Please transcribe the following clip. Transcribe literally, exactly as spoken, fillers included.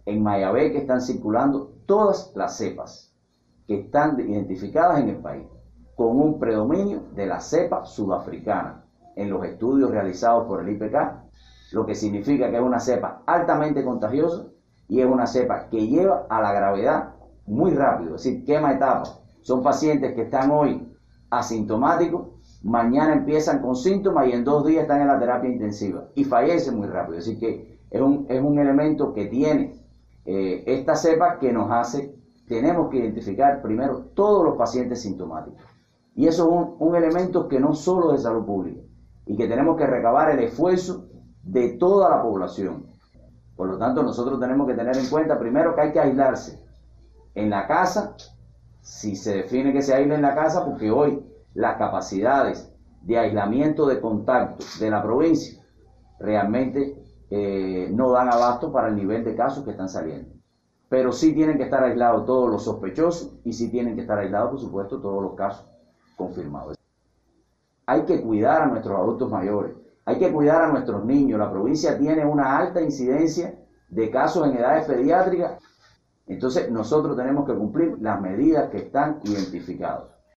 en Mayabé que están circulando todas las cepas que están identificadas en el país, con un predominio de la cepa sudafricana en los estudios realizados por el I P C, lo que significa que es una cepa altamente contagiosa y es una cepa que lleva a la gravedad muy rápido, es decir, quema etapas. Son pacientes que están hoy asintomáticos, mañana empiezan con síntomas y en dos días están en la terapia intensiva y fallecen muy rápido. Es decir, que es un, es un elemento que tiene eh, esta cepa que nos hace, tenemos que identificar primero todos los pacientes sintomáticos. Y eso es un, un elemento que no solo es de salud pública y que tenemos que recabar el esfuerzo de toda la población. Por lo tanto, nosotros tenemos que tener en cuenta primero que hay que aislarse en la casa, si se define que se aísle en la casa, porque hoy las capacidades de aislamiento de contacto de la provincia realmente eh, no dan abasto para el nivel de casos que están saliendo. Pero sí tienen que estar aislados todos los sospechosos y sí tienen que estar aislados, por supuesto, todos los casos confirmados. Hay que cuidar a nuestros adultos mayores, hay que cuidar a nuestros niños. La provincia tiene una alta incidencia de casos en edades pediátricas, entonces nosotros tenemos que cumplir las medidas que están identificadas.